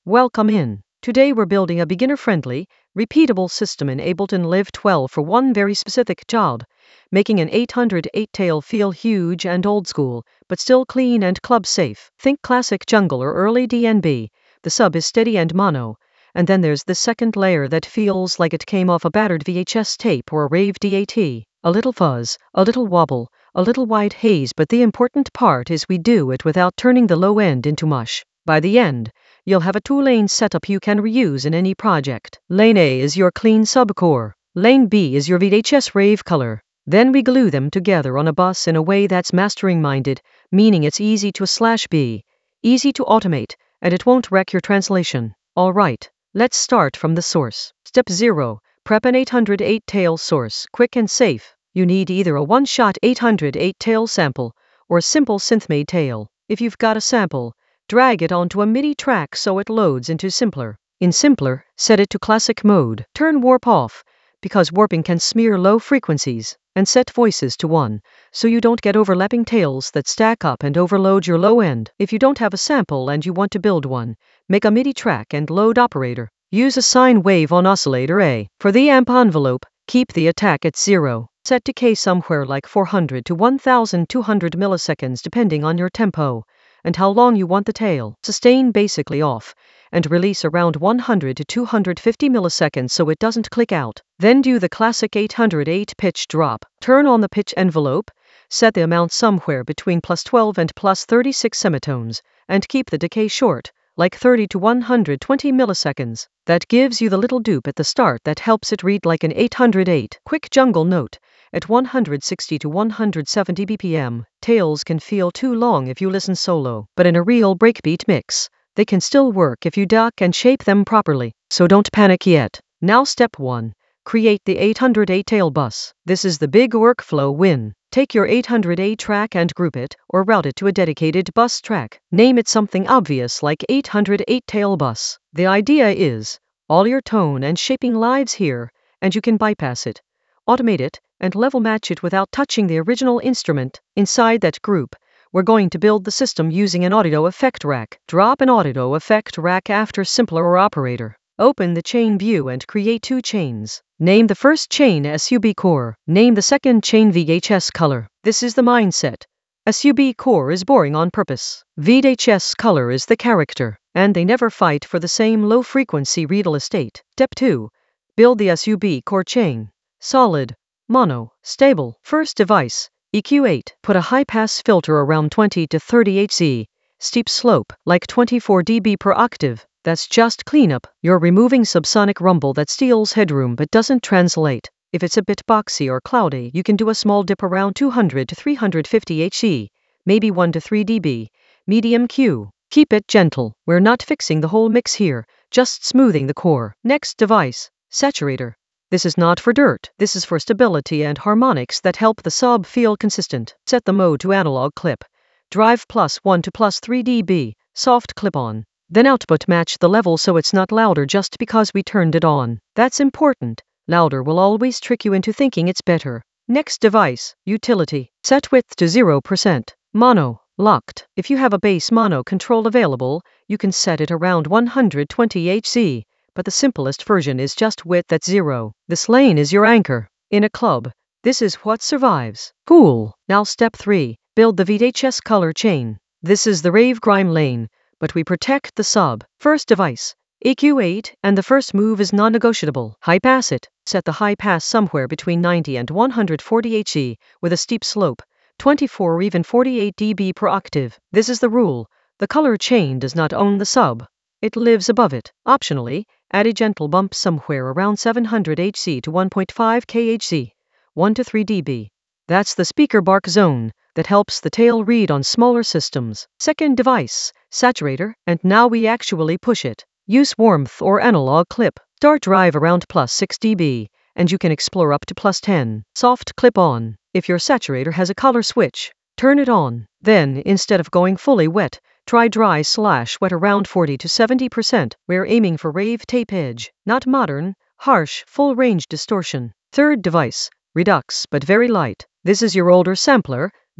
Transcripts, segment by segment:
Welcome in. Today we're building a beginner-friendly, repeatable system in Ableton Live 12 for one very specific job, making an 808 tail feel huge and old school, but still clean and club safe. Think classic jungle or early DnB. The sub is steady and mono. And then there's the second layer that feels like it came off a battered VHS tape or a rave DAT. A little fuzz, a little wobble, a little white haze, but the important part is we do it without turning the low end into mush. By the end, you'll have a two-lane setup you can reuse in any project. Lane A is your clean subcore. Lane B is your VHS rave color. Then we glue them together on a bus in a way that's mastering-minded, meaning it's easy to /B, easy to automate, and it won't wreck your translation. All right, let's start from the source. Step 0. Prep an 808 tail source, quick and safe. You need either a one-shot 808 tail sample or a simple synth-made tail. If you've got a sample, drag it onto a MIDI track so it loads into Simpler. In Simpler, set it to classic mode. Turn warp off, because warping can smear low frequencies, and set voices to 1, so you don't get overlapping tails that stack up and overload your low end. If you don't have a sample and you want to build one, make a MIDI track and load operator. Use a sine wave on oscillator A. For the amp envelope, keep the attack at 0. Set decay somewhere like 400 to 1200 milliseconds depending on your tempo and how long you want the tail. Sustain basically off, and release around 100 to 250 milliseconds so it doesn't click out. Then do the classic 808 pitch drop. Turn on the pitch envelope, set the amount somewhere between +12 and +36 semitones, and keep the decay short, like 30 to 120 milliseconds. That gives you the little dupe at the start that helps it read like an 808. Quick jungle note. At 160 to 170 BPM, tails can feel too long if you listen solo, but in a real breakbeat mix, they can still work if you duck and shape them properly. So don't panic yet. Now step 1. Create the 808 tail bus. This is the big workflow win. Take your 808 track and group it, or route it to a dedicated bus track. Name it something obvious like 808 tail bus. The idea is, all your tone and shaping lives here, and you can bypass it, automate it, and level match it without touching the original instrument. Inside that group, we're going to build the system using an audio effect rack. Drop an audio effect rack after Simpler or operator. Open the chain view and create 2 chains. Name the first chain SUB core. Name the second chain VHS color. This is the mindset. SUB core is boring on purpose. VHS color is the character, and they never fight for the same low-frequency readable estate. Step 2. Build the SUB core chain. Solid, mono, stable. First device, EQ8. Put a high-pass filter around 20 to 30 Hz. Steep slope, like 24 dB per octave. That's just cleanup. You're removing subsonic rumble that steals headroom but doesn't translate. If it's a bit boxy or cloudy, you can do a small dip around 200 to 350 Hz, maybe 1 to 3 dB. Medium Q. Keep it gentle. We're not fixing the whole mix here, just smoothing the core. Next device, saturator. This is not for dirt. This is for stability and harmonics that help the sub feel consistent. Set the mode to analog clip. Drive +1 to +3 dB. Soft clip on. Then output match the level so it's not louder just because we turned it on. That's important. Louder will always trick you into thinking it's better. Next device, utility. Set width to 0%. Mono, locked. If you have a bass mono control available, you can set it around 120 Hz, but the simplest version is just width at 0. This lane is your anchor. In a club, this is what survives. Cool. Now step 3. Build the VHS color chain. This is the rave grime lane, but we protect the sub. First device, EQ8, and the first move is non-negotiable. High pass it. Set the high pass somewhere between 90 and 140 Hz, with a steep slope, 24 or even 48 dB per octave. This is the rule. The color chain does not own the sub. It lives above it. Optionally, add a gentle bump somewhere around 700 Hz to 1.5 kHz, 1 to 3 dB. That's the speaker bark zone that helps the tail read on smaller systems. Second device, saturator, and now we actually push it. Use warmth or analog clip. Start drive around +6 dB, and you can explore up to +10. Soft clip on. If your saturator has a color switch, turn it on. Then, instead of going fully wet, try dry/wet around 40 to 70%. We're aiming for rave tape edge, not modern, harsh, full-range distortion. Third device, redux, but very light. This is your older sampler,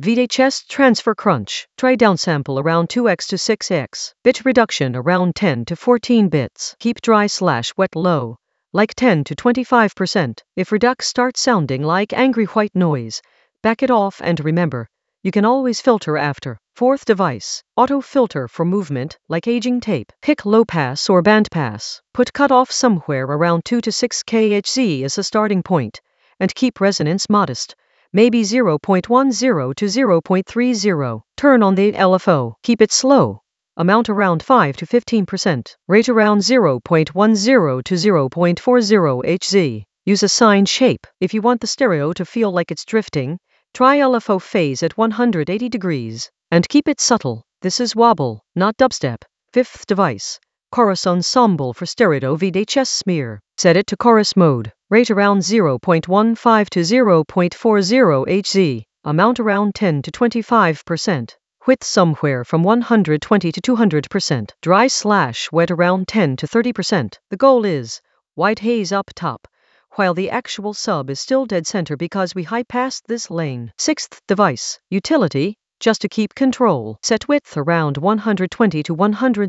VHS transfer crunch. Try downsample around 2x to 6x. Bit reduction around 10 to 14 bits. Keep dry/wet low, like 10 to 25%. If redux starts sounding like angry white noise, back it off and remember, you can always filter after. Fourth device, auto filter for movement, like aging tape. Pick low pass or band pass. Put cutoff somewhere around 2 to 6 kHz as a starting point, and keep resonance modest, maybe 0.10 to 0.30. Turn on the LFO. Keep it slow. Amount around 5 to 15%. Rate around 0.10 to 0.40 Hz. Use a sine shape. If you want the stereo to feel like it's drifting, try LFO phase at 180 degrees. And keep it subtle. This is wobble, not dubstep. Fifth device, chorus ensemble for stereo VHS smear. Set it to chorus mode. Rate around 0.15 to 0.40 Hz. Amount around 10 to 25%. Width somewhere from 120 to 200%. Dry/wet around 10 to 30%. The goal is white haze up top, while the actual sub is still dead center because we high passed this lane. Sixth device, utility, just to keep control. Set width around 120 to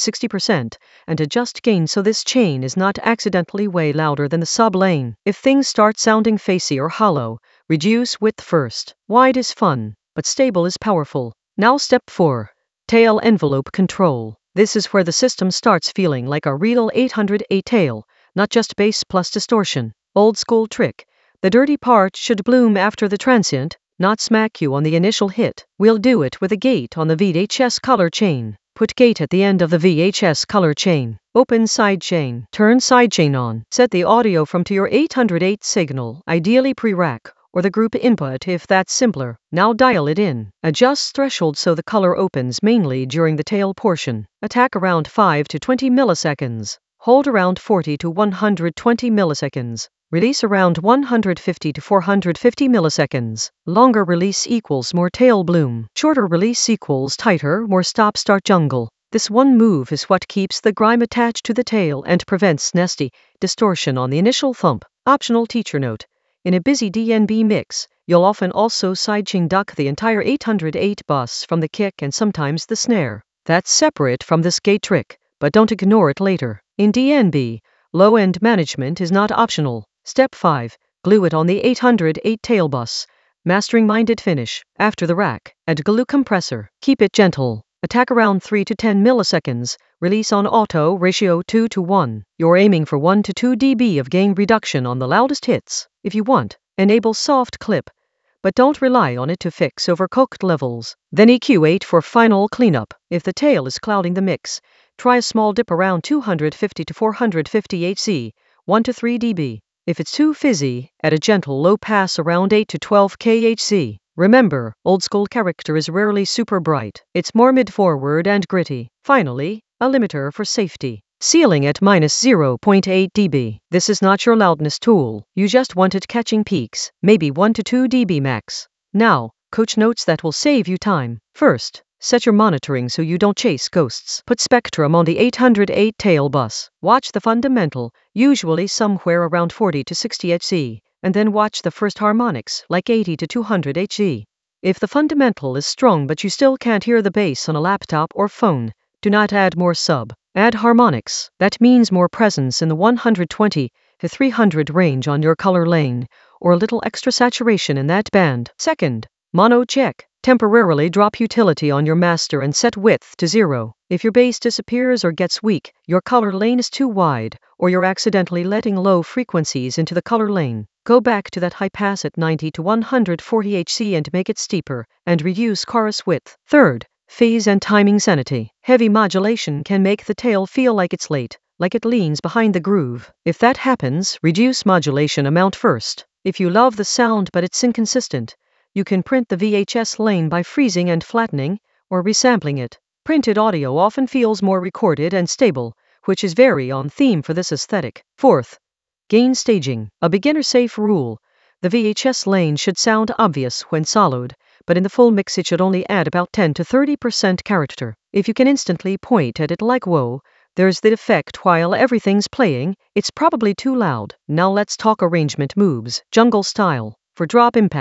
160% and adjust gain so this chain is not accidentally way louder than the sub lane. If things start sounding facey or hollow, reduce width first. Wide is fun, but stable is powerful. Now step 4. Tail envelope control. This is where the system starts feeling like a real 808 tail, not just bass plus distortion. Old school trick. The dirty part should bloom after the transient, not smack you on the initial hit. We'll do it with a gate on the VHS color chain. Put gate at the end of the VHS color chain. Open sidechain. Turn sidechain on. Set the audio from to your 808 signal, ideally pre-rack, or the group input if that's simpler. Now dial it in. Adjust threshold so the color opens mainly during the tail portion. Attack around 5 to 20 milliseconds. Hold around 40 to 120 milliseconds. Release around 150 to 450 milliseconds. Longer release equals more tail bloom. Shorter release equals tighter, more stop-start jungle. This one move is what keeps the grime attached to the tail and prevents nasty distortion on the initial thump. Optional teacher note. In a busy DnB mix, you'll often also sidechain duck the entire 808 bus from the kick and sometimes the snare. That's separate from this gate trick, but don't ignore it later. In DnB, low-end management is not optional. Step 5. Glue it on the 808 tail bus. Mastering minded finish. After the rack, add glue compressor. Keep it gentle. Attack around 3 to 10 milliseconds. Release on auto ratio 2 to 1. You're aiming for 1 to 2 dB of gain reduction on the loudest hits. If you want, enable soft clip, but don't rely on it to fix overcooked levels. Then EQ8 for final cleanup. If the tail is clouding the mix, try a small dip around 250 to 450 Hz, 1 to 3 dB. If it's too fizzy, add a gentle low pass around 8 to 12 kHz. Remember, old school character is rarely super bright. It's more mid-forward and gritty. Finally, a limiter for safety. Ceiling at minus 0.8 dB. This is not your loudness tool. You just want it catching peaks, maybe 1 to 2 dB max. Now, coach notes that will save you time. First, set your monitoring so you don't chase ghosts. Put Spectrum on the 808 tail bus. Watch the fundamental, usually somewhere around 40 to 60 Hz, and then watch the first harmonics, like 80 to 200 Hz. If the fundamental is strong but you still can't hear the bass on a laptop or phone, do not add more sub. Add harmonics. That means more presence in the 120 to 300 range on your color lane, or a little extra saturation in that band. Second, mono check. Temporarily drop utility on your master and set width to 0. If your bass disappears or gets weak, your color lane is too wide, or you're accidentally letting low frequencies into the color lane. Go back to that high pass at 90 to 140 Hz and make it steeper, and reduce chorus width. Third, phase and timing sanity. Heavy modulation can make the tail feel like it's late, like it leans behind the groove. If that happens, reduce modulation amount first. If you love the sound but it's inconsistent, you can print the VHS lane by freezing and flattening, or resampling it. Printed audio often feels more recorded and stable, which is very on theme for this aesthetic. Fourth, gain staging. A beginner-safe rule. The VHS lane should sound obvious when soloed, but in the full mix it should only add about 10 to 30% character. If you can instantly point at it like whoa, there's the effect while everything's playing, it's probably too loud. Now let's talk arrangement moves. Jungle style. For drop impact,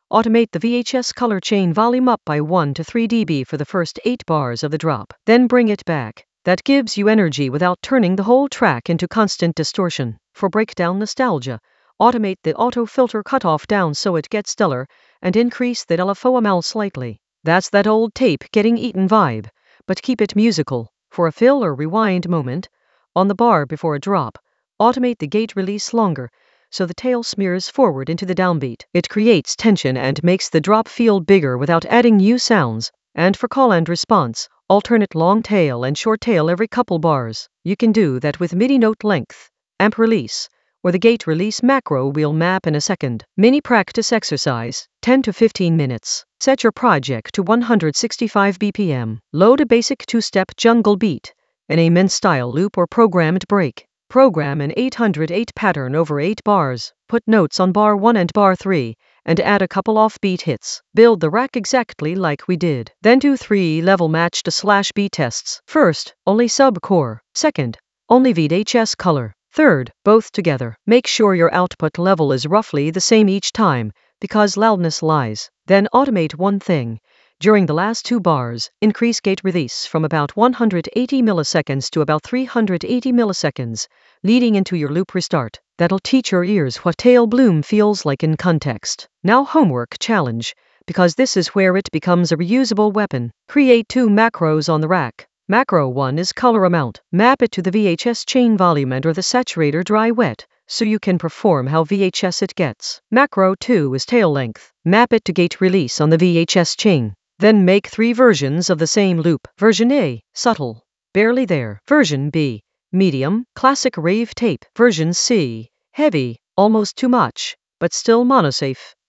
Automate the VHS color chain volume up by 1 to 3 dB for the first 8 bars of the drop. Then bring it back. That gives you energy without turning the whole track into constant distortion. For breakdown nostalgia, automate the auto filter cutoff down so it gets stellar, and increase the LFO slightly. That's that old tape getting eaten vibe, but keep it musical. For a fill or rewind moment, on the bar before a drop, automate the gate release longer, so the tail smears forward into the downbeat. It creates tension and makes the drop feel bigger without adding new sounds. And for call and response, alternate long tail and short tail every couple bars. You can do that with MIDI note length, amp release, or the gate release macro we'll map in a second. Mini practice exercise, 10 to 15 minutes. Set your project to 165 BPM. Load a basic two-step jungle beat, an Amen style loop or programmed break. Program an 808 pattern over 8 bars. Put notes on bar 1 and bar 3, and add a couple offbeat hits. Build the rack exactly like we did. Then do 3 level match to /B tests. First, only sub-core. Second, only VHS color. Third, both together. Make sure your output level is roughly the same each time, because loudness lies. Then automate one thing. During the last 2 bars, increase gate release from about 180 milliseconds to about 380 milliseconds, leading into your loop restart. That'll teach your ears what tail bloom feels like in context. Now homework challenge, because this is where it becomes a reusable weapon. Create 2 macros on the rack. Macro 1 is color amount. Map it to the VHS chain volume and or the saturator dry wet, so you can perform how VHS it gets. Macro 2 is tail length. Map it to gate release on the VHS chain. Then make 3 versions of the same loop. Version A, subtle, barely there. Version B, medium, classic rave tape. Version C, heavy, almost too much, but still monosafe.